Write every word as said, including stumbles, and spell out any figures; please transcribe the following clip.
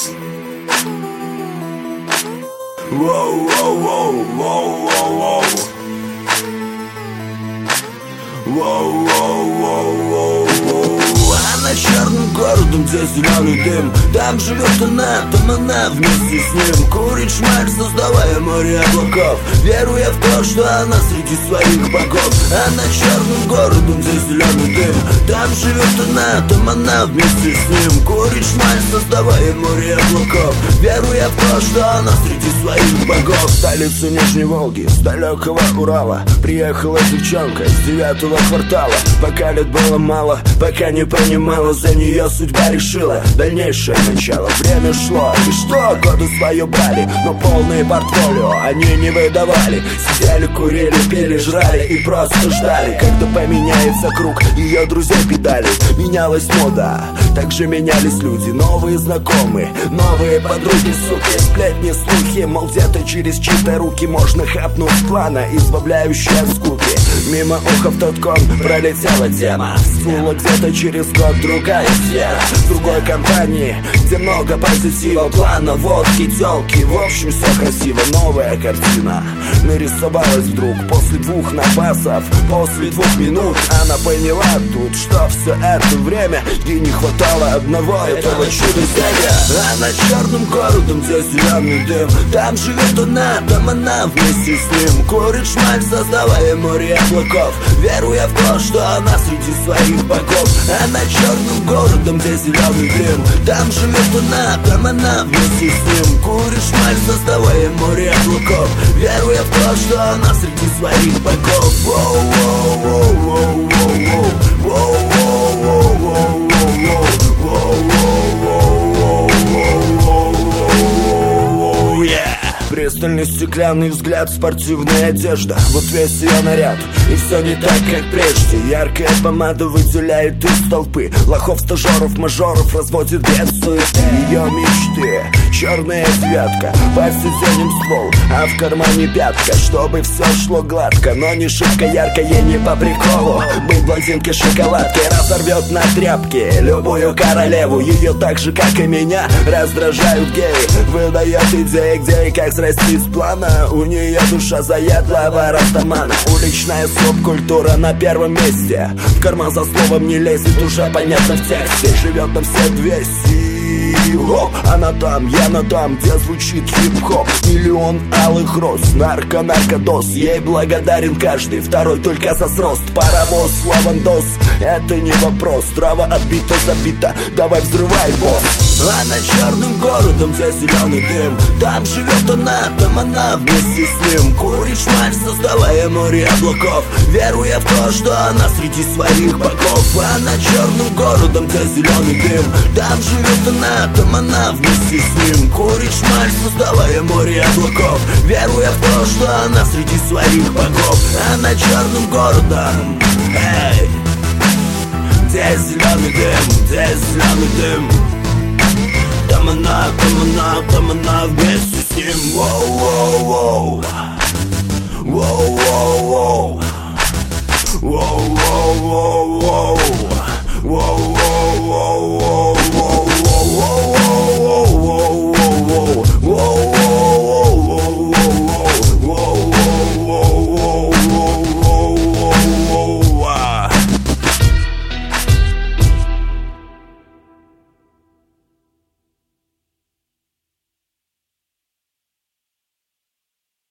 Воу, воу, воу, воу, воу, воу. Воу, воу, воу, воу, воу. А над черным городом, где зеленый дым, там живет она, там она вместе с ним курит шмаль, создавая море облаков, веруя в то, что она среди своих богов. А над черным городом, где зеленый дым, там живет она, там она вместе с ним курит шмаль, создавая море облаков, веруя в то, что она среди своих богов. В столицу Нижней Волги, с далекого Урала, приехала девчонка из девятого квартала. Пока лет было мало, пока не понимала, за нее судьба решила дальнейшее начало. Время шло, и что, годы свое брали, но полные портфолио они не выдавали. Сидели, курили, пили, жрали и просто ждали, когда поменяется круг ее друзей педали. Менялась мода, также менялись люди, новые знакомые, новые подруги, суки, сплетни, слухи, мол, где-то через чьи-то руки можно хапнуть плана, избавляющая от скуки. Мимо уха в тот кон пролетела тема, всплыла где-то через год другая сфера, в другой компании, где много позитива, плана, водки, тёлки, в общем все красиво. Новая картина нарисовалась вдруг после двух напасов, после двух минут она поняла тут, что все это время ей не хватало одного этого чуда-зря. А над черным городом, где зеленый дым, там живет она, там она вместе с ним курит шмаль, создавая море облаков, веруя в то, что она среди своих богов. А над черным городом, где зеленый дым, там живет она, там она вместе с ним курит шмаль, создавая море облаков, веруя в то, что она среди своих богов. Воу, воу, воу, воу, воу, воу, воу, воу, воу, воу, воу, воу, воу, yeah. Пристальный стеклянный взгляд, спортивная одежда, вот весь ее наряд, и все не так, как прежде. Яркая помада выделяет из толпы лохов, стажеров, мажоров, разводит бед суеты. Ее мечты, черная девятка, повседневным ствол, а в кармане пятка, чтобы все шло гладко, но не шибко ярко, ей не по приколу быть блондинкой шоколадкой, разорвет на тряпки любую королеву. Ее так же, как и меня, раздражают геи, выдает идеи, где и как срастись плана. У нее душа заядлого растамана, уличная субкультура на первом месте, в карман за словом не лезет, уже понятно в тексте, живет на все двести. Оп, она там, я на там, где звучит хип-хоп, миллион алых роз, нарко-наркодоз, ей благодарен каждый второй только за срост. Паровоз, лавандос, это не вопрос, трава отбита, забита, давай взрывай, босс. А над черным городом, где зеленый дым, там живет она, там она вместе с ним курит шмаль, создавая море облаков, веруя в то, что она среди своих богов. А над черным городом, где зеленый дым, там живет она, там она вместе с ним курит шмаль, создавая море облаков, веруя в то, что она среди своих богов. А над черным городом, эй, где зеленый дым, где зеленый дым, там она, там она, там она вместе с ним. Воу, воу, воу, воу, воу, воу, воу, воу, воу, воу, воу, воу, воу.